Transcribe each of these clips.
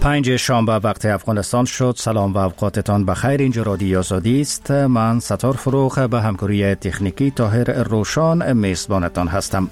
5 شنبه وقت افغانستان شد. سلام و اوقاتتان بخیر. اینجا رادیو آزادی است. من ستار فروخ به همکاری تکنیکی طاهر روشان میزبانتان هستم.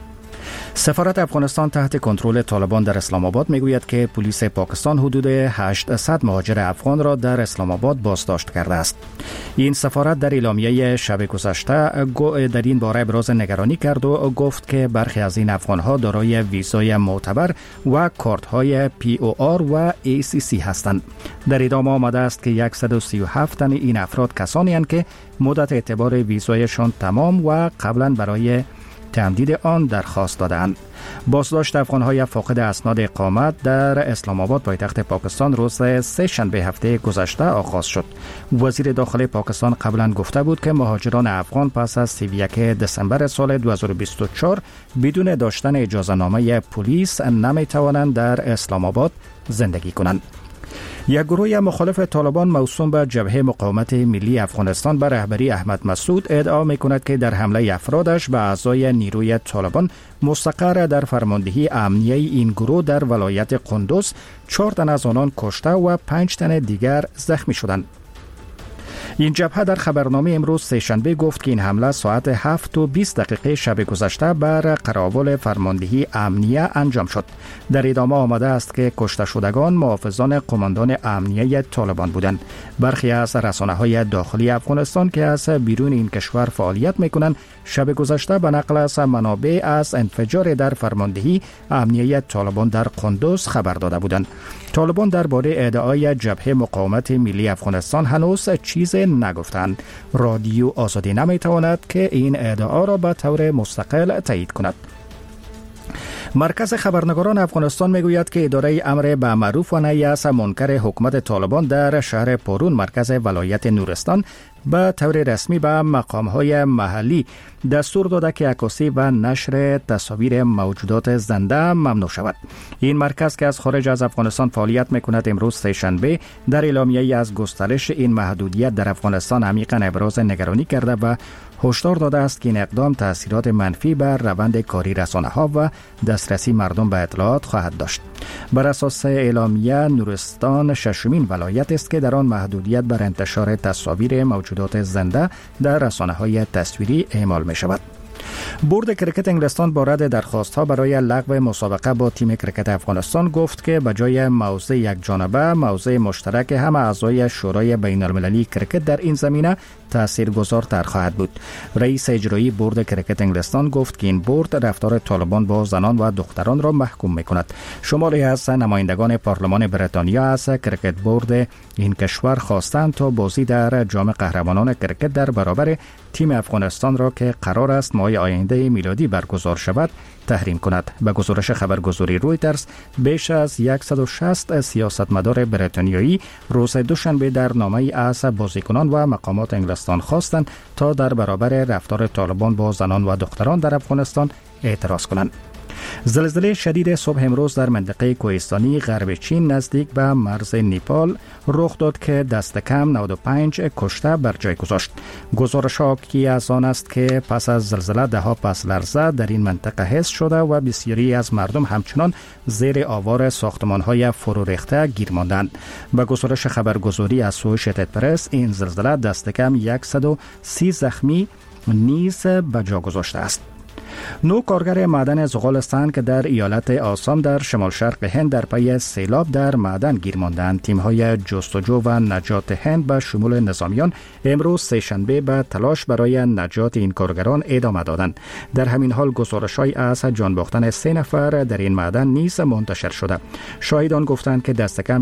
سفارت افغانستان تحت کنترل طالبان در اسلام آباد میگوید که پلیس پاکستان حدود 800 مهاجر افغان را در اسلام آباد بازداشت کرده است. این سفارت در اعلامیه شب گذشته در این باره ابراز نگرانی کرد و گفت که برخی از این افغان‌ها دارای ویزای معتبر و کارت‌های POR و ACC هستند. در ادامه آمده است که 137 تن این افراد کسانی هستند که مدت اعتبار ویزایشان تمام و قبلا برای تمدید آن درخواست دادند. بازداشت افغان‌های فاقد اسناد اقامت در اسلام آباد پایتخت پاکستان روز سه شنبه هفته گذشته آغاز شد. وزیر داخلی پاکستان قبلا گفته بود که مهاجران افغان پس از 31 دسامبر سال 2024 بدون داشتن اجازه‌نامه پلیس نمی‌توانند در اسلام آباد زندگی کنند. یک گروه مخالف طالبان موسوم به جبهه مقاومت ملی افغانستان به رهبری احمد مسعود ادعا می‌کند که در حمله افرادش به اعضای نیروی طالبان مستقر در فرماندهی امنیه این گروه در ولایت قندوز 4 تن از آنان کشته و 5 تن دیگر زخمی شدند. این جبهه در خبرنامه امروز سه‌شنبه گفت که این حمله ساعت 7:20 شب گذشته بر قراول فرماندهی امنیه انجام شد. در ادامه آمده است که کشته شدگان محافظان قماندان امنیه طالبان بودند. برخی از رسانه‌های داخلی افغانستان که از بیرون این کشور فعالیت می‌کنند شب گذشته به نقل از منابع از انفجار در فرماندهی امنیه طالبان در قندوز خبر داده بودند. طالبان درباره ادعای جبهه مقاومت ملی افغانستان هنوز چیزی نگفتند. رادیو آزادی نمی‌تواند که این ادعا را به طور مستقل تایید کند. مرکز خبرنگاران افغانستان میگوید که اداره امر به معروف و نهی از منکر حکومت طالبان در شهر پرون مرکز ولایت نورستان به طور رسمی به مقام‌های محلی دستور داده که عکاسی و نشر تصاویر موجودات زنده ممنوع شود. این مرکز که از خارج از افغانستان فعالیت می‌کند امروز سه‌شنبه در اعلامیه‌ای از گسترش این محدودیت در افغانستان عمیقاً ابراز نگرانی کرده و هشدار داده است که این اقدام تأثیرات منفی بر روند کاری رسانه‌ها و دسترسی مردم به اطلاعات خواهد داشت. بر اساس اعلامیه نورستان ششمین ولایت است که در آن محدودیت بر انتشار تصاویر موجودات زنده در رسانه‌های تصویری اعمال می‌شود. بورد کرکت انگلستان با رد درخواست‌ها برای لغو مسابقه با تیم کرکت افغانستان گفت که به جای موضع یک جانبه موضع مشترک همه اعضای شورای بین‌المللی کرکت در این زمینه تاثیرگذارتر خواهد بود. رئیس اجرایی بورد کرکت انگلستان گفت که این بورد رفتار طالبان با زنان و دختران را محکوم می‌کند. شماری از نمایندگان پارلمان بریتانیا از کرکت بورد این کشور خواستند تا بازی در جام قهرمانان کرکت در برابر تیم افغانستان را که قرار است ماه آینده میلادی برگزار شود تحریم کند. به گزارش خبرگزاری رویترز بیش از 160 سیاستمدار بریتانیایی روز دوشنبه در نامه‌ای از بازیکنان و مقامات انگلستان خواستند تا در برابر رفتار طالبان با زنان و دختران در افغانستان اعتراض کنند. زلزله شدید صبح امروز در منطقه کوهستانی غرب چین نزدیک به مرز نیپال رخ داد که دست کم 95 کشته بر جای گذاشت. گزارش حاکی از آن است که پس از زلزله ده‌ها پس لرزه در این منطقه حس شده و بسیاری از مردم همچنان زیر آوار ساختمان‌های فرو ریخته گیر ماندند. به گزارش خبرگزاری اسوشیتد پرس این زلزله دست کم 130 زخمی نیز به جا گذاشته است. 9 کارگر معدن زغالستان که در ایالت آسام در شمال شرق هند در پی سیلاب در معدن گیر ماندند. تیم‌های جستجو و نجات هند به شمول نظامیان امروز سه‌شنبه به تلاش برای نجات این کارگران ادامه دادند. در همین حال گزارش‌هایی از جان باختن 3 نفر در این معدن نیز منتشر شده. شاهدان گفتند که دست کم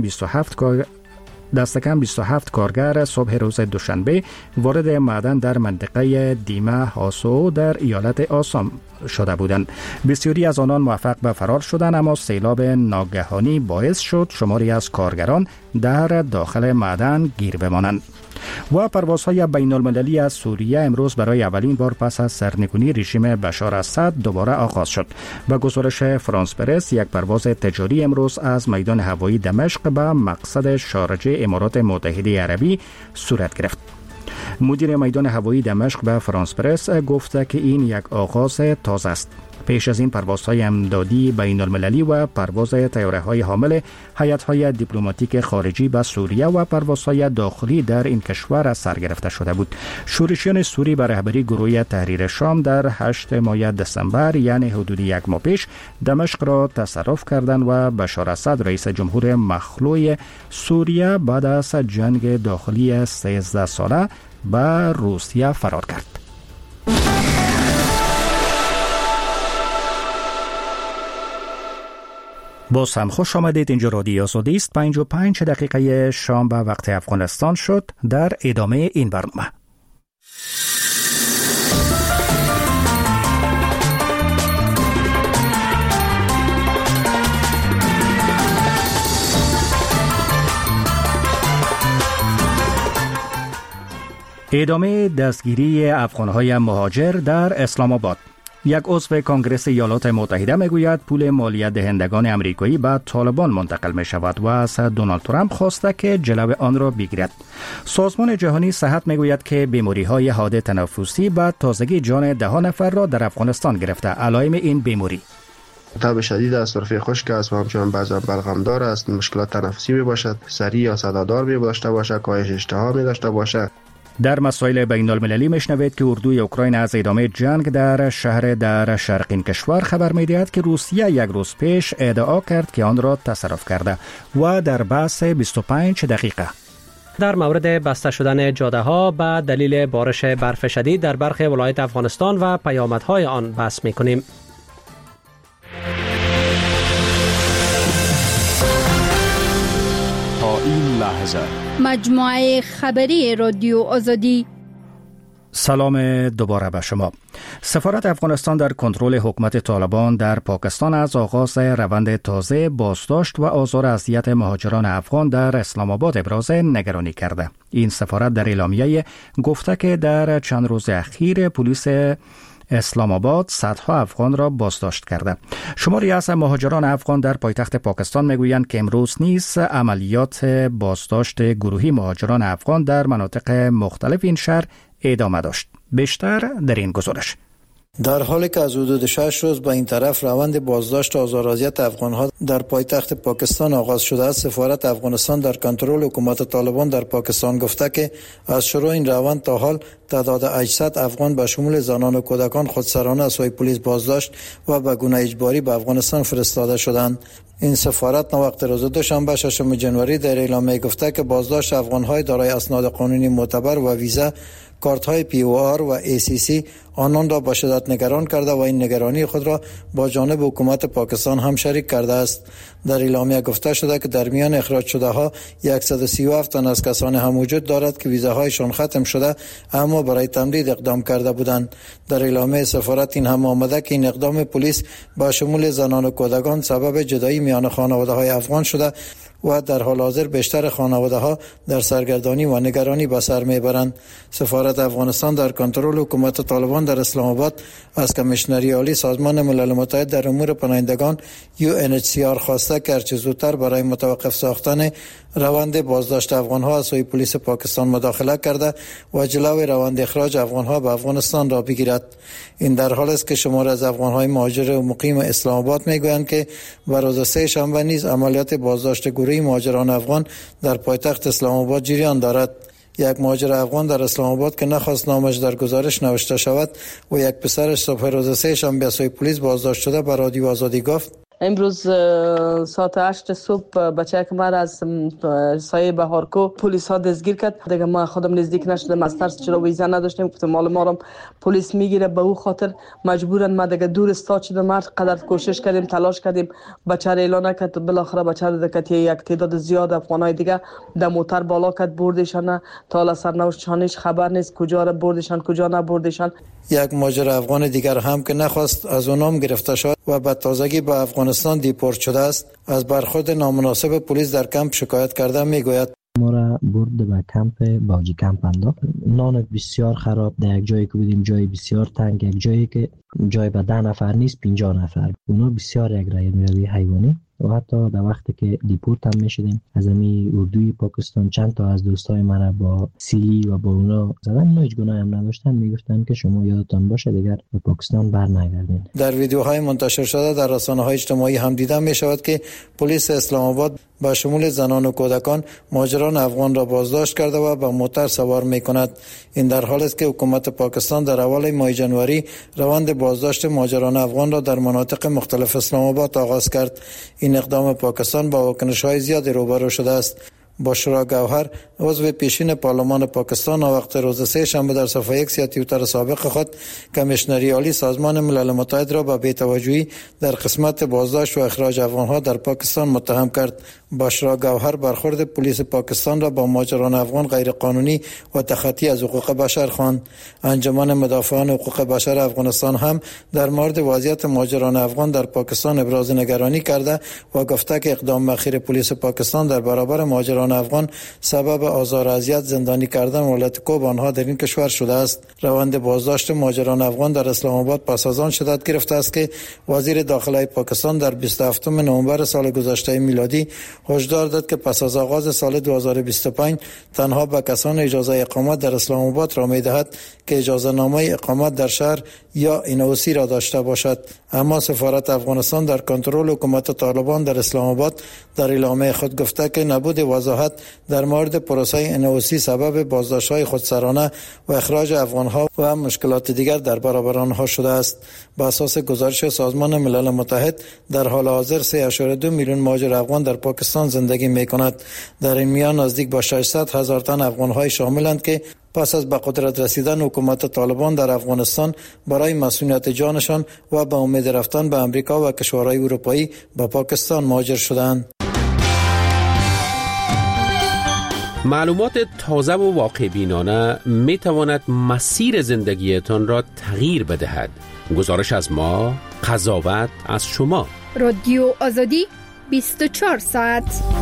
27 کارگر صبح روز دوشنبه وارد معدن در منطقه دیمه هاسو در ایالت آسام شده بودند. بسیاری از آنان موفق به فرار شدند، اما سیلاب ناگهانی باعث شد شماری از کارگران در داخل معدن گیر بمانند. و پروازهای بین المللی از سوریه امروز برای اولین بار پس از سرنگونی رژیم بشار اسد دوباره آغاز شد. به گزارش فرانس پرس یک پرواز تجاری امروز از میدان هوایی دمشق به مقصد شارجه امارات متحده عربی صورت گرفت. مدیر میدان هوایی دمشق به فرانس پرس گفته که این یک آغاز تازه است. پیش از این پروازهای امدادی بین المللی و پرواز طیاره‌های حامل هیئت‌های دیپلماتیک خارجی به سوریه و پروازهای داخلی در این کشور از سر گرفته شده بود. شورشیان سوری به رهبری گروه تحریر شام در 8 ماه دسامبر یعنی حدود یک ماه پیش دمشق را تصرف کردند و بشار اسد رئیس جمهور مخلوع سوریه بعد از جنگ داخلی 13 ساله به روسیه فرار کرد. باز هم خوش آمدید. اینجا رادیو آزادی است. 55 دقیقه شام به وقت افغانستان شد. در ادامه این برنامه ادامه دستگیری افغان‌های مهاجر در اسلام آباد. یک عضو کنگره ایالات متحده میگوید پول مالیات دهندگان امریکایی به طالبان منتقل می شود و از دونالد ترامپ خواسته که جلو آن را بگیرد. سازمان جهانی صحت میگوید که بیماری‌های حاد تنفسی به تازگی جان 10 نفر را در افغانستان گرفته. علائم این بیماری: تب شدید است، سرفه خشک است و همچنان بعضا بلغمدار است، مشکلات تنفسی می باشد، سریع یا صدادار می داشته باشد، کاهش اشتها می داشته باشد. در مسائل بین المللی میشنوید که اردوی اوکراین از ادامه جنگ در شهر در شرق این کشور خبر میدهد که روسیه یک روز پیش ادعا کرد که آن را تصرف کرده. و در بحث 25 دقیقه در مورد بسته شدن جاده ها به دلیل بارش برف شدید در برخی ولایات افغانستان و پیامدهای آن بحث میکنیم. تا این لحظه مجموعه خبری رادیو آزادی. سلام دوباره به شما. سفارت افغانستان در کنترل حکومت طالبان در پاکستان از آغاز روند تازه بازداشت و آزار اذیت مهاجران افغان در اسلام آباد ابراز نگرانی کرده. این سفارت در اعلامیه گفته که در چند روز اخیر پلیس اسلام آباد صدها افغان را بازداشت کرده. شماری از مهاجران افغان در پایتخت پاکستان میگویند که امروز نیز عملیات بازداشت گروهی مهاجران افغان در مناطق مختلف این شهر ادامه داشت. بیشتر در این گزارش. در حالی که از حدود 6 روز به این طرف روند بازداشت و آزار و اذیت افغان‌ها در پایتخت پاکستان آغاز شده است، سفارت افغانستان در کنترل حکومت طالبان در پاکستان گفته که از شروع این روند تا حال تعداد 800 افغان به شمول زنان و کودکان خودسرانه از سوی پلیس بازداشت و به گونه اجباری به افغانستان فرستاده شدند. این سفارت وقت روز دوشنبه 6 جنوری در اعلامیه گفته که بازداشت افغان‌های دارای اسناد قانونی معتبر و ویزا، کارت‌های POR و ACC آنان را با شدت نگران کرده و این نگرانی خود را با جانب حکومت پاکستان هم شریک کرده است. در اعلامیه گفته شده که در میان اخراج شده ها 137 تن از کسان هم وجود دارد که ویزاهایشان ختم شده اما برای تمدید اقدام کرده بودند. در اعلامیه سفارت این هم آمده که این اقدام پلیس با شمول زنان و کودکان سبب جدایی میان خانواده‌های افغان شده و در حال حاضر بیشتر خانواده‌ها در سرگردانی و نگرانی به سر میبرند. سفارت افغانستان در کنترل حکومت طالبان در اسلام آباد از کمیشنری عالی سازمان ملل متحد در امور پناهندگان UNHCR خواسته که هرچه زودتر برای متوقف ساختن روند بازداشت افغان‌ها از سوی پلیس پاکستان مداخله کرده و جلوی روند اخراج افغان‌ها به افغانستان را بگیرد. این در حال است که شمار از افغان‌های مهاجر و مقیم اسلام آباد میگویند که بر روز 3 شنبه نیز عملیات بازداشت گروهی مهاجران افغان در پایتخت اسلام آباد جریان دارد. یک مهاجر افغان در اسلام آباد که نخواست نامش در گزارش نوشته شود و یک پسرش صبح روز 3 شنبه از سوی پلیس بازداشت شده به رادیو آزادی گفت: امروز ساعت 8 صبح بچه که من از سایه بهارکو پلیس ها دستگیر کرد. دیگه ما خودم نزدیک نشدم از ترس، چرا ویزا نداشتیم، گفتم مال ما رو پلیس میگیره، به او خاطر مجبورن ما دیگه دور استاد شدم. ما قدر کوشش کردیم، تلاش کردیم، بچه رو اعلان کرد، بالاخره بچه رو دیگه یک تعداد زیاد افغانای دیگه در موتر بالا کرد بردشان. تا حالا سرنوشتشانش خبر نیست کجا رو بردشان کجا نبردشان. یک مهاجر افغان دیگر هم که نخواست از اونام گرفته شد و به تازگی به افغانستان دیپورت شده است، از برخورد نامناسب پلیس در کمپ شکایت کرده میگوید: ما را برد به کمپ باجی کمپ انداخت. نان بسیار خراب، در یک جایی که بودیم جای بسیار تنگ، یک جایی که جای به 10 نفر نیست 50 نفر. اونا بسیار یک رای میروی حیوانی و حتی در وقتی که دیپورت هم میشدیم از امی اردوی پاکستان چند تا از دوستای من با سیلی و با اونا زدن، اینا هیچ گناهی هم نداشتن، میگفتن که شما یادتان باشه دیگر به پاکستان برنگردین. در ویدیوهای منتشر شده در رسانه‌های اجتماعی هم دیده می‌شود که پلیس اسلام آباد با شمول زنان و کودکان مهاجران افغان را بازداشت کرده و به موتر سوار می‌کند. این در حالی است که حکومت پاکستان در اول ماه جنوری روند بازداشت مهاجران افغان را در مناطق مختلف اسلام آباد آغاز کرد. این اقدام پاکستان با واکنش‌های زیادی روبرو شده است. بشرا گوهر عضو پیشین پارلمان پاکستان وقت روز سه شنبه در صفحه ایکس یا توییتر سابق خود کمیشنری عالی سازمان ملل متحد را به بی‌توجهی در قسمت بازداشت و اخراج افغان‌ها در پاکستان متهم کرد. بشرا گوهر برخورد پلیس پاکستان را با مهاجران افغان غیرقانونی و تخطی از حقوق بشر خواند. انجمن مدافعان حقوق بشر افغانستان هم در مورد وضعیت مهاجران افغان در پاکستان ابراز نگرانی کرده و گفته که اقدام اخیر پلیس پاکستان در برابر مهاجران افغان سبب آزار و اذیت، زندانی کردن و لطکوب آنها در این کشور شده است. روند بازداشت مهاجران افغان در اسلام آباد پس از آن شدت گرفته است که وزیر داخله پاکستان در 27 نوامبر سال گذشته میلادی هشدار داد که پس از آغاز سال 2025 تنها به کسان اجازه اقامت در اسلام آباد را می‌دهد که اجازه نامه اقامت در شهر یا NOC را داشته باشد. اما سفارت افغانستان در کنترل حکومت طالبان در اسلام آباد در اعلامیه خود گفته که نبود وضاحت در مورد پروسه NOC سبب بازداشت‌های خودسرانه و اخراج افغان‌ها و مشکلات دیگر در برابر آنها شده است. با اساس گزارش سازمان ملل متحد در حال حاضر 3.2 میلیون مهاجر افغان در پاکستان زندگی می‌کند. در این میان نزدیک به 600,000 تن افغان‌های شاملند که پس از به قدرت رسیدن حکومت طالبان در افغانستان برای مسئولیت جانشان و به امید رفتن به امریکا و کشورهای اروپایی به پاکستان مهاجر شدند. معلومات تازه و واقع بینانه می تواند مسیر زندگیتان را تغییر بدهد. گزارش از ما، قضاوت از شما. رادیو آزادی 24 ساعت.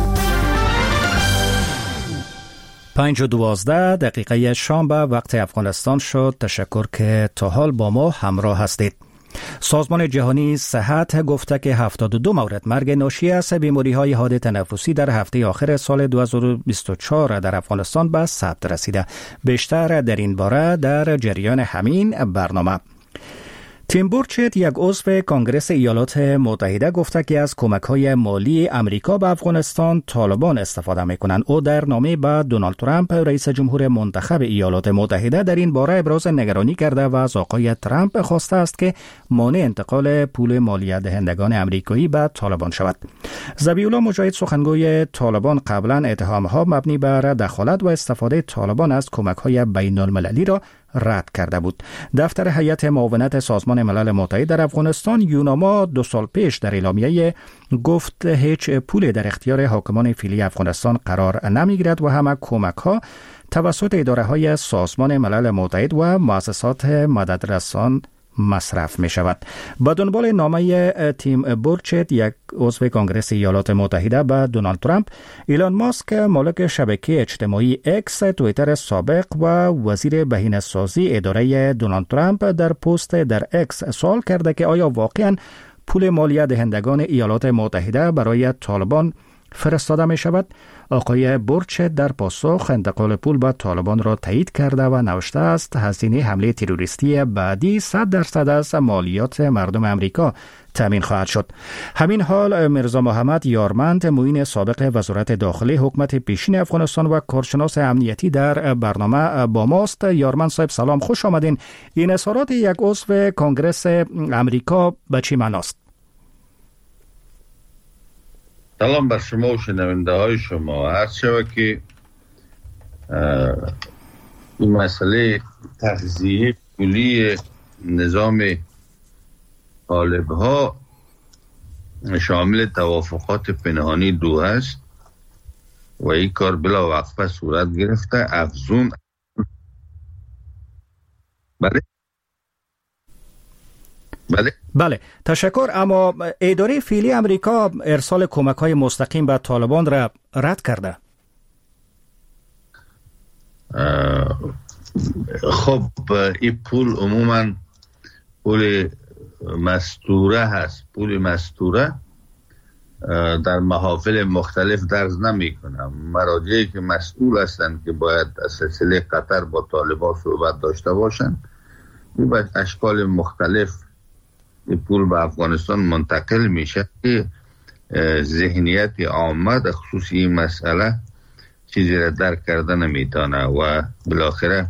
5:12 شام به وقت افغانستان شد. تشکر که تا حال با ما همراه هستید. سازمان جهانی صحت گفته که 72 مورد مرگ ناشی از بیماری‌های حاد تنفسی در هفته آخر سال 2024 در افغانستان به ثبت رسیده. بیشتر در این باره در جریان همین برنامه. تیم بورچت، یک عضو کنگره ایالات متحده، گفته که از کمک‌های مالی امریکا به افغانستان طالبان استفاده می‌کنند. او در نامه به دونالد ترامپ، رئیس جمهور منتخب ایالات متحده، در این باره ابراز نگرانی کرده و از آقای ترامپ خواسته است که مانع انتقال پول مالیات دهندگان امریکایی به طالبان شود. ذبیح‌الله مجاهد، سخنگوی طالبان، قبلا اتهام‌ها مبنی بر دخالت و استفاده طالبان از کمک‌های بین‌المللی را رد کرده بود. دفتر هیئت معاونت سازمان ملل متحد در افغانستان، یوناما، 2 سال پیش در اعلامیه گفت هیچ پولی در اختیار حاکمان فعلی افغانستان قرار نمیگیرد و همه کمک‌ها توسط اداره‌های سازمان ملل متحد و مؤسسات مددرسان مصرف می شود. با دنبال نامه تیم بورچت، یک عضو کنگره ایالات متحده، به دونالد ترامپ، ایلان ماسک، مالک شبکه اجتماعی اکس، توییتر سابق و وزیر بهینه‌سازی اداره دونالد ترامپ، در پست در اکس سوال کرده که آیا واقعاً پول مالیات دهندگان ایالات متحده برای طالبان فرستاده می شود؟ آقای بورچت در پاسخ انتقال پول به طالبان را تایید کرده و نوشته است هزینه حمله تروریستی بعدی 100% از مالیات مردم امریکا تامین خواهد شد. همین حال میرزا محمد یارمند، معین سابق وزارت داخلی حکومت پیشین افغانستان و کارشناس امنیتی، در برنامه با ماست. یارمند صاحب سلام، خوش آمدین. این اظهارات یک عضو کنگره امریکا به چی معناست؟ سلام بر شما و شنونده های شما. هر شود که این مسئله تغذیه کلی نظام طالب ها شامل توافقات پنهانی دو است و این کار بلا وقفه صورت گرفته. افزون بله تشکر. اما اداره فعلی امریکا ارسال کمک‌های مستقیم به طالبان را رد کرده. خب این پول عموما پول مستوره هست. پول مستوره در محافل مختلف درز نمی کنم. مراجعی که مسئول هستند که باید از سلسله قطر با طالبان صحبت داشته باشند، به اشکال مختلف پول به افغانستان منتقل میشه که ذهنیت عامه در خصوص این مسئله چیزی را درک کرده نمیتونه و بالاخره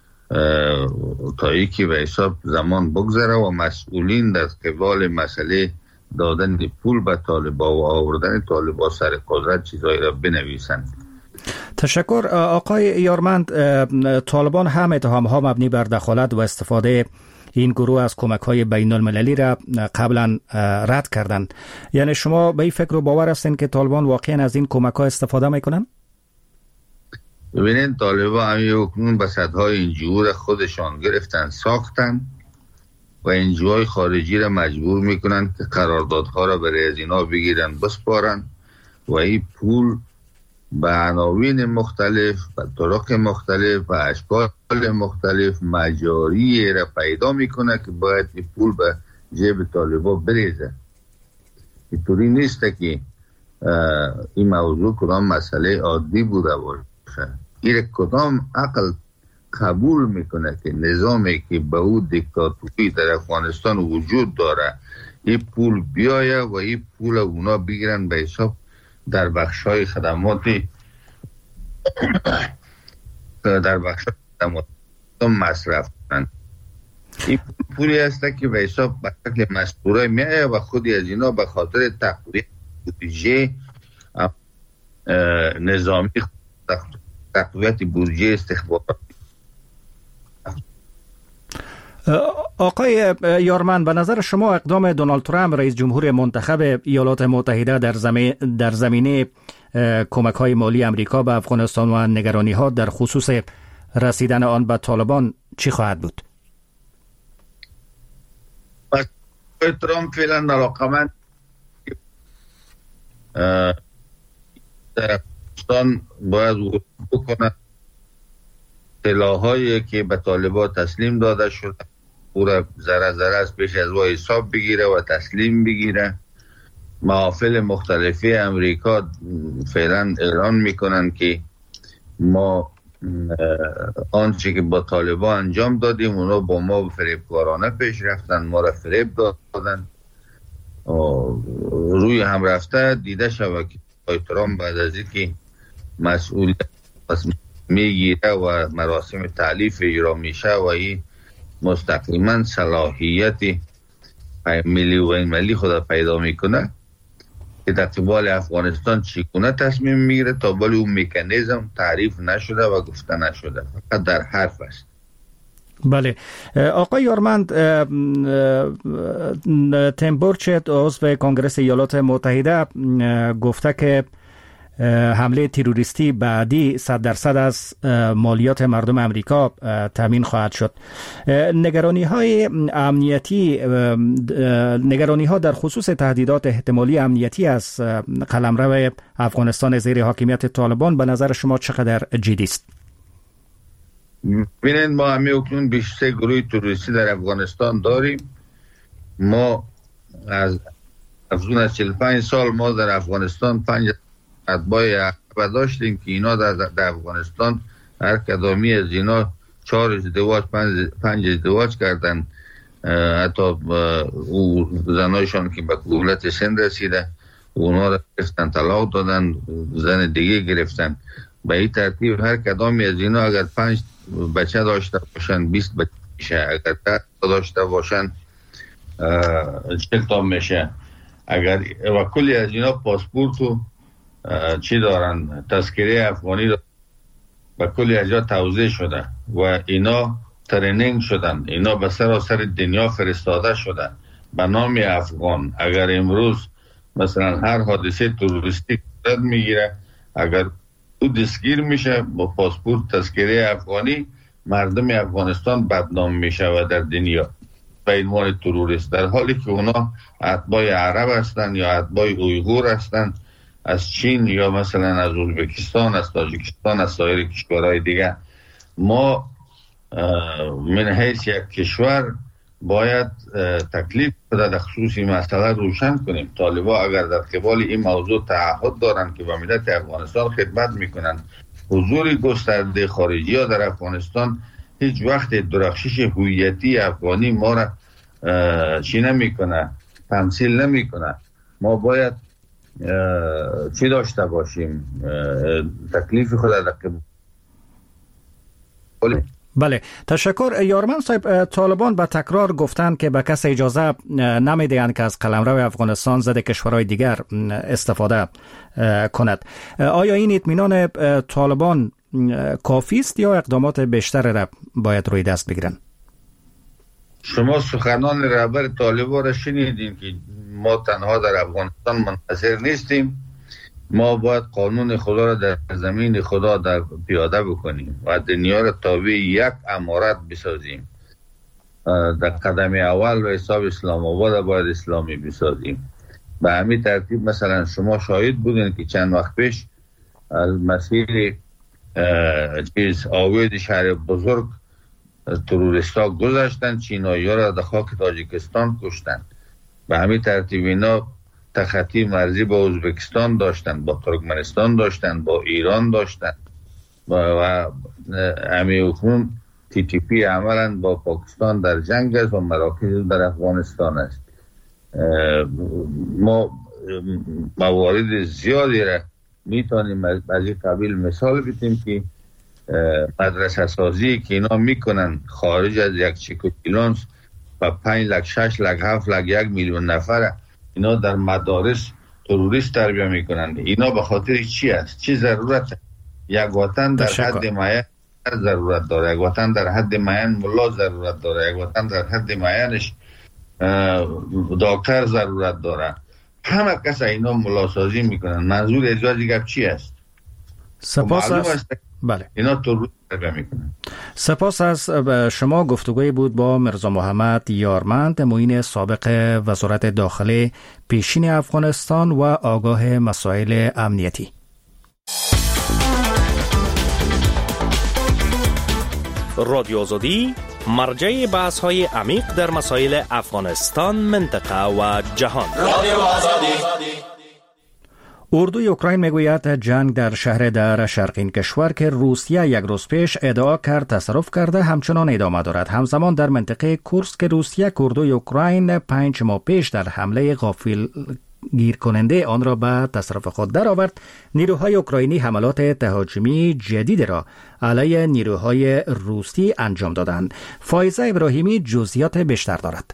تا یکی به حساب زمان بگذره و مسئولین در قبال مسئله دادن پول به طالبا و آوردن طالبا سر قدرت چیزایی را بنویسند. تشکر. آقای یارمند، طالبان هم اتهام‌ها مبنی بر دخالت و استفاده این گروه از کمک‌های بین المللی را قبلا رد کردند. یعنی شما به این فکر و باور هستین که طالبان واقعا از این کمک‌ها استفاده میکنن؟ ببینید، طالبان همی اکنون بسطهای انجیو خودشان گرفتن ساختن و انجیوهای خارجی را مجبور میکنن که قراردادها را برای از اینا بگیرن بسپارن و این پول به عناوین مختلف و طرق مختلف و اشکال مختلف مجاری را پیدا میکنه که باید این پول به جیب طالبا بریزه. اینطوری نیست که این موضوع کدام مسئله عادی بوده باشه. این کدام عقل قبول میکنه که نظامی که به او دیکتاتوری در افغانستان وجود داره این پول بیایه و این پول اونا بگیرن به حساب در بخشای خدماتی در بخشای خدماتی مصرف کنن. این پولی هست که به حساب بخشای مستوره میایه و خودی از اینا به خاطر تقویت بودجه نظامی تقویت بودجه استخبارات. آقای یارمند، به نظر شما اقدام دونالد ترامپ رئیس جمهور منتخب ایالات متحده در زمینه کمک‌های مالی امریکا به افغانستان و نگرانی‌ها در خصوص رسیدن آن به طالبان چی خواهد بود؟ ترامپ فعلا علاقمند در افغانستان باید ورود بکنه. سلاحایی که به طالبان تسلیم داده شده او را ذره ذره از پیش از او حساب بگیره و تسلیم بگیره. محافل مختلفی امریکا فعلا اعلان میکنن که ما آنچه که با طالبان انجام دادیم اونا با ما فریبکارانه پیش رفتن، ما را فریب دادن. روی هم رفته دیده شود که ترامپ بعد از اینکه مسئولیت میگیره و مراسم تعلیف اجرا میشه و این مستقیما صلاحیت ملی و این ملی خود پیدا میکنه که در قبال افغانستان چگونه تصمیم میگیره تا ولی اون مکانیزم تعریف نشده و گفته نشده، فقط در حرف است. بله. آقای یارمند، تیم بورچت عضو کنگره ایالات متحده گفته که حمله تروریستی بعدی 100% از مالیات مردم امریکا تامین خواهد شد. نگرانی‌های امنیتی، نگرانی‌ها در خصوص تهدیدات احتمالی امنیتی از قلمرو افغانستان زیر حاکمیت طالبان به نظر شما چقدر جدی است؟ ببینید، ما همه اکنون 23 گروه تروریستی در افغانستان داریم. ما از 45 سال ما در افغانستان 5 اتباع عقبه داشتیم که اینا در افغانستان هر کدامی از اینا 4 ازدواج 5 ازدواج کردن. حتی او زنایشان که به کهولت سن رسیده اونا را گرفتن طلاق دادن، زن دیگه گرفتن. به این ترتیب هر کدامی از اینا اگر 5 بچه داشته باشن 20 بچه میشه، اگر 10 داشته باشن 40 تا میشه. اگر و کلی از اینا پاسپورت و چی دارن، تذکره افغانی دارن و کلی از جا توزیع شده و اینا ترینینگ شدن، اینا به سراسر دنیا فرستاده شده به نام افغان. اگر امروز مثلا هر حادثه تروریستی صورت میگیره، اگر او دستگیر میشه با پاسپورت تذکره افغانی، مردم افغانستان بدنام میشه و در دنیا به عنوان تروریست، در حالی که اونا اتباع عرب هستن یا اتباع اویغور هستن، از چین یا مثلا از ازبکستان، از تاجیکستان، از سایر کشورهای دیگه. ما من حیث یک کشور باید تکلیف در خصوص این مسئله روشن کنیم. طالبان اگر در قبال این موضوع تعهد دارند که به ملت افغانستان خدمت میکنن، حضور گسترده خارجی ها در افغانستان هیچ وقت درخشش هویتی افغانی ما را چی نمیکنه، تمثیل نمیکنه. ما باید چی داشته باشیم؟ تکلیف خود در قبال. بله، تشکر. یارمن صاحب، طالبان به تکرار گفتند که به کس اجازه نمیدهند که از قلمرو افغانستان ضد کشورهای دیگر استفاده کند. آیا این اطمینان طالبان کافی است یا اقدامات بیشتر را باید روی دست بگیرند؟ شما سخنان رهبر طالبان را شنیدین که ما تنها در افغانستان منتظر نیستیم، ما باید قانون خدا را در زمین خدا در پیاده بکنیم و دنیا را تابع یک امارت بسازیم. در قدم اول به حساب اسلام آباد باید اسلامی بسازیم. به همین ترتیب مثلا شما شاهد بودین که چند وقت پیش از مسیر آوید شهر بزرگ تروریستا گذاشتن، چینایی ها را در خاک تاجیکستان کشتن. به همین ترتیب اینا تخطی مرزی با ازبکستان داشتن، با ترکمنستان داشتن، با ایران داشتن و همین اکنون TTP عملا با پاکستان در جنگ است و مراکز در افغانستان است. ما موارد زیادی را میتونیم از این قبیل مثال بدیم که مدرسه سازی که اینا میکنن خارج از یک چیکوچیلونس و 5 لک 6 لک 7 لک 1 میلیون نفر اینا در مدارس تروریست تربیه میکنن. اینا به خاطر چی است؟ چی ضرورت؟ یک وطن در حد معین ضرورت داره، یک وطن در حد معین ملا ضرورت داره، یک وطن در حد معینش دکتر ضرورت داره. همه کس اینا ملا سازی میکنن. منظور اجازه گپ چی است؟ سپاس است. بله. اینا تروریست تربیه میکنن. سپاس از شما. گفتگوی بود با مرزا محمد یارمند، معین سابق وزارت داخله پیشین افغانستان و آگاه مسائل امنیتی. رادیو آزادی مرجع بحث‌های عمیق در مسائل افغانستان، منطقه و جهان. رادیو آزادی. اردوی اوکراین میگوید جنگ در شهر در شرقین کشور که روسیه یک روز پیش ادعا کرد تصرف کرده همچنان ادامه دارد. همزمان در منطقه کورسک روسیه اردوی اوکراین 5 ماه پیش در حمله غافل گیر کننده آن را به تصرف خود درآورد. نیروهای اوکراینی حملات تهاجمی جدید را علیه نیروهای روسی انجام دادند. فایزه ابراهیمی جزئیات بیشتر دارد.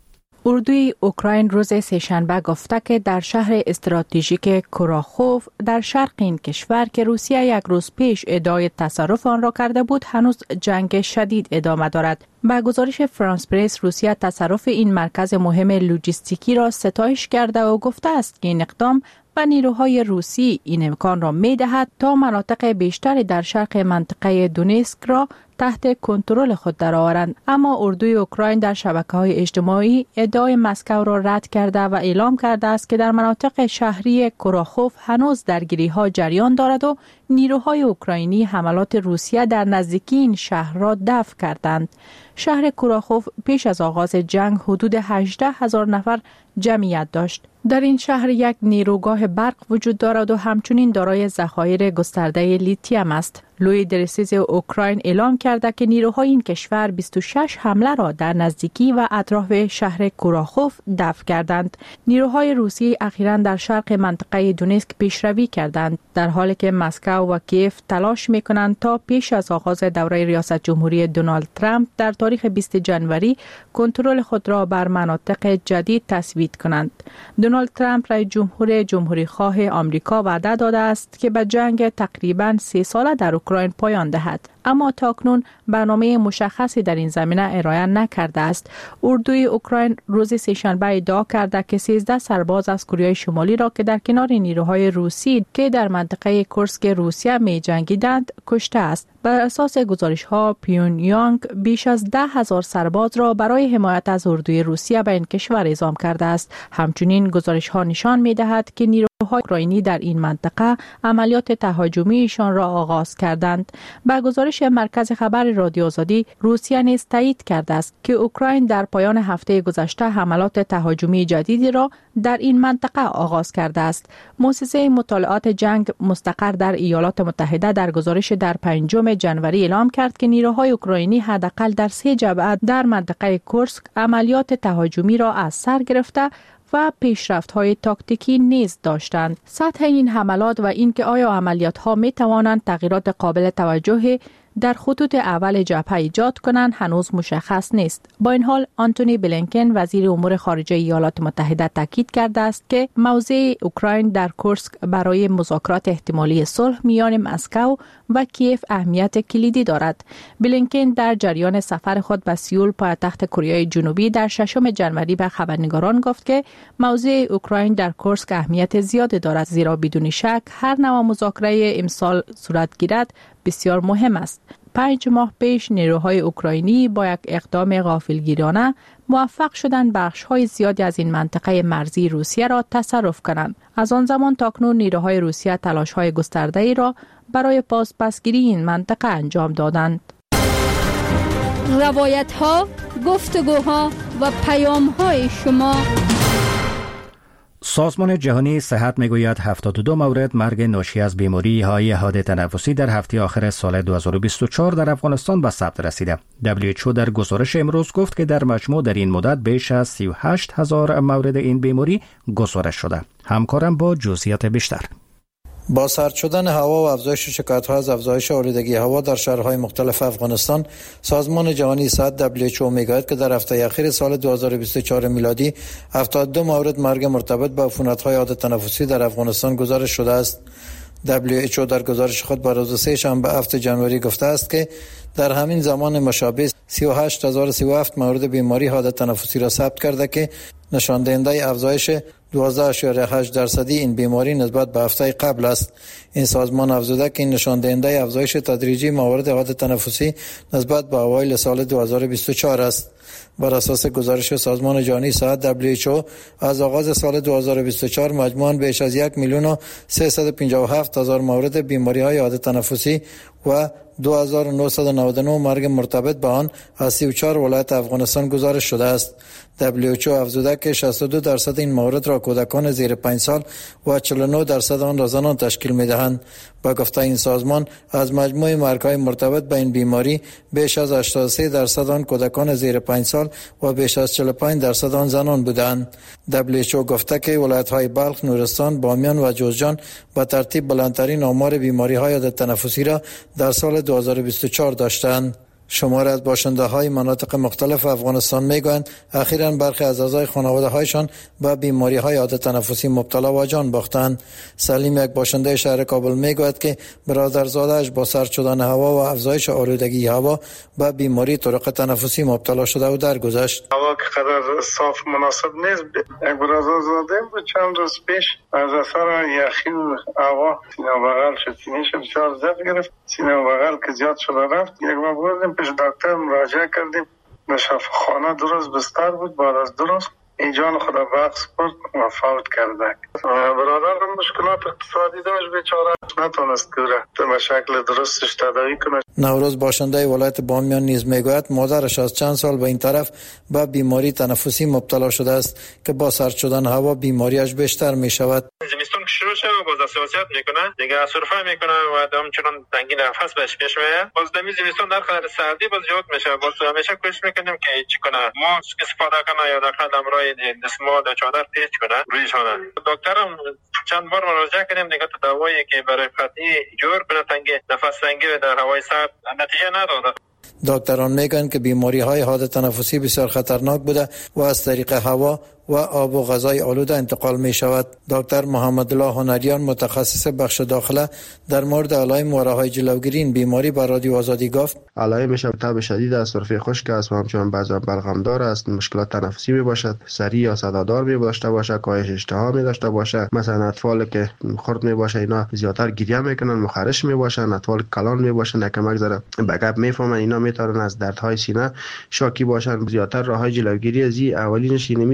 اردوی اوکراین روز سه‌شنبه گفته که در شهر استراتژیک کوراخوف در شرق این کشور که روسیه یک روز پیش ادعای تصرف آن را کرده بود هنوز جنگ شدید ادامه دارد. با گزارش فرانس پرس، روسیه تصرف این مرکز مهم لوجستیکی را ستایش کرده و گفته است که این اقدام و نیروهای روسی این امکان را می دهد تا مناطق بیشتری در شرق منطقه دونیسک را تحت کنترل خود درآورند. اما اردوی اوکراین در شبکه‌های اجتماعی ادعای مسکو را رد کرده و اعلام کرده است که در مناطق شهری کوراخوف هنوز درگیری‌ها جریان دارد و نیروهای اوکراینی حملات روسیه در نزدیکی این شهر را دفع کردند. شهر کوراخوف پیش از آغاز جنگ حدود 18,000 نفر جمعیت داشت. در این شهر یک نیروگاه برق وجود دارد و همچنین دارای ذخایر گسترده لیتیم است. لوی درسیز اوکراین اعلام کرده که نیروهای این کشور 26 حمله را در نزدیکی و اطراف شهر کوراخوف دفع کردند. نیروهای روسی اخیراً در شرق منطقه دونیسک پیشروی کردند، در حالی که مسکو و کیف تلاش می‌کنند تا پیش از آغاز دوره ریاست جمهوری دونالد ترامپ در تاریخ 20 جنوری کنترل خود را بر مناطق جدید تثبیت کنند. دونالد ترامپ رئیس جمهور جمهوری‌خواه آمریکا وعده داده است که به جنگ تقریباً 3 ساله در اوکراین پایان دهد، اما تاکنون برنامه مشخصی در این زمینه ارائه نکرده است. اردوی اوکراین روز سه‌شنبه ادعا کرده که 13 سرباز از کره شمالی را که در کنار نیروهای روسی که در منطقه کورسک روسیه می جنگیدند کشته است. بر اساس گزارش‌ها پیونیانگ بیش از 10,000 سرباز را برای حمایت از اردوی روسیه به این کشور اعزام کرده است. همچنین گزارش‌ها نشان می‌دهد که نیروهای اوکراینی در این منطقه عملیات تهاجمیشان را آغاز کردند. با گزارش گزارش مرکز خبر رادیو آزادی، روسیه نیز تایید کرده است که اوکراین در پایان هفته گذشته حملات تهاجمی جدیدی را در این منطقه آغاز کرده است. مؤسسه مطالعات جنگ مستقر در ایالات متحده در گزارش در 5 ژانویه اعلام کرد که نیروهای اوکراینی حداقل در 3 جبهه در منطقه کورسک عملیات تهاجمی را از سر گرفته و پیشرفت‌های تاکتیکی نیز داشتند. سطح این حملات و اینکه آیا عملیات‌ها می‌توانند تغییرات قابل توجهی در خطوط اول جبهه ایجاد کنند هنوز مشخص نیست. با این حال آنتونی بلینکن وزیر امور خارجه ایالات متحده تاکید کرده است که موضع اوکراین در کورسک برای مذاکرات احتمالی صلح میان مسکو و کیف اهمیت کلیدی دارد. بلینکن در جریان سفر خود به سئول پایتخت کره جنوبی در 6 ژانویه به خبرنگاران گفت که موضع اوکراین در کورسک اهمیت زیادی دارد، زیرا بدون شک هر نوع مذاکره امسال صورت گیرد بسیار مهم است. 5 ماه پیش نیروهای اوکراینی با یک اقدام غافلگیرانه موفق شدند بخش‌های زیادی از این منطقه مرزی روسیه را تصرف کنند. از آن زمان تاکنون نیروهای روسیه تلاش‌های گسترده‌ای را برای پسگیری این منطقه انجام دادند. روایت‌ها، گفتگوها و پیام‌های شما. سازمان جهانی صحت میگوید 72 مورد مرگ ناشی از بیماری‌های حاد تنفسی در هفته آخر سال 2024 در افغانستان به ثبت رسیده. WHO در گزارش امروز گفت که در مجموع در این مدت بیش از 38,000 مورد این بیماری گزارش شده. همکارم با جزئیات بیشتر. با سرد شدن هوا و افزایش شکایت‌ها از افزایش آلودگی هوا در شهرهای مختلف افغانستان، سازمان جهانی صحت WHO میگوید که در هفته اخیر سال 2024 میلادی 72 مورد مرگ مرتبط با عفونت‌های حاد تنفسی در افغانستان گزارش شده است. WHO در گزارش خود بر روز 3 شنبه 7 ژانویه گفته است که در همین زمان مشابه 38037 مورد بیماری حاد تنفسی را ثبت کرده که نشان دهنده افزایش 12.8% این بیماری نسبت به هفته قبل است. این سازمان افزوده که این نشان دهنده افزایش تدریجی موارد حاد تنفسی نسبت به اوایل سال 2024 است. بر اساس گزارش سازمان جهانی صحت WHO از آغاز سال 2024 مجموعاً بیش از 1,357,000 مورد بیماری‌های حاد تنفسی و 2999 مرگ مرتبط با آن از 34 ولایت افغانستان گزارش شده است. WHO افزوده که 62% این موارد را کودکان زیر 5 سال و 49% آن را زنان تشکیل می‌دهند. با گفته این سازمان از مجموع مرگ‌های مرتبط با این بیماری بیش از 83% آن کودکان زیر 5 سال و بیش از 45% آن زنان بودند. WHO گفته که ولایت‌های بلخ، نورستان، بامیان و جوزجان به ترتیب بلندترین آمار بیماری‌های حاد تنفسی را در سال 2024 داشتند. شمار از باشنده‌های مناطق مختلف افغانستان میگویند اخیراً برخی از اعضای خانواده‌هایشان به بیماری‌های حاد تنفسی مبتلا و جان باختند. سلیم، یک باشنده شهر کابل، میگوید که برادرزاده‌اش با سرد شدن هوا و افزایش آلودگی هوا به بیماری طرق تنفسی مبتلا شده و درگذشت. هوا که قدر صاف مناسب نیست. یک برادرزاده بود چند روز پیش از اثر یخی هوا سینه بغل شد، سینه‌اش بسیار ضعف گرفت، سینه بغل که زیاد شده رفت. یک ما بردیم پیش دکتر مراجعه کردیم، در شفاخانه درست بستر بود، بعد از درست این جان خدا بخش بود و فوت کرده. برادر مشکلات اقتصادی داشت، بیچاره نتونست که به شکل درستش تداوی کنه. نوروز باشنده ولایت بامیان نیز میگوید مادرش از چند سال به این طرف به بیماری تنفسی مبتلا شده است که با سرد شدن هوا بیماریش بیشتر می شود. زمستون که شروع شد باز حساسیت میکنه دیگه، سرفه میکنه و همچنان تنگی نفس بهش پیش میاد. باز دمی زمستون در خاطر سردی باز زیاد میشه. باز همیشه کوشش میکنیم که چی کنه ما استفاده کنه یا داخل امرای دستمال یا چادر پیچ کنه رویشانه. دکترم چند بار مراجعه کردیم دیگه دوایی که برای فتنی جور کنه تنگی نفس تنگی در هوای سرد نتیجه نداده. دکتران میگن که بیماری‌های حاد تنفسی بسیار خطرناک بوده و از طریق هوا و آب و غذای آلوده انتقال می شود. دکتر محمد الله هنریان متخصص بخش داخله در مورد علائم و راه‌های جلوگیری این بیماری با رادیو آزادی گفت: علائمش تب شدید است، سرفه خشک است و همچنان بعضا بلغمدار است، مشکلات تنفسی می باشد، سری یا صدادار می داشته باشد، کاهش اشتها می داشته باشد. مثلا اطفال که خرد می باشه اینا زیادتر گریه میکنن، مخرش می باشن، اطفال کلان می باشن، کمک ذره بگپ میفهمن، اینا میتونن از دردهای سینه شاکی باشن. زیادتر راه‌های جلوگیری از اولینش این نیست که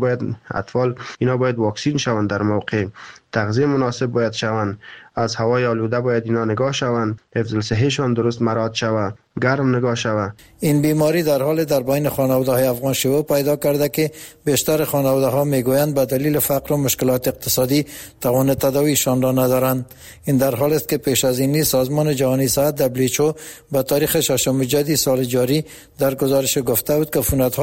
باید اطفال اینا باید واکسین شوند در موقع، تغذیه مناسب باید شوند، از هوای آلوده باید اینا نگاه شوند، حفظ الصحهشان درست مراعات شود، گرم نگاه شود. این بیماری در حال در بین خانواده‌های افغان شیوع پیدا کرده که بیشتر خانواده‌ها میگویند به دلیل فقر و مشکلات اقتصادی توان تداویشان را ندارند. این در حالی است که پیش از این سازمان جهانی صحت WHO به تاریخ 6 جدی سال جاری در گزارش گفته بود که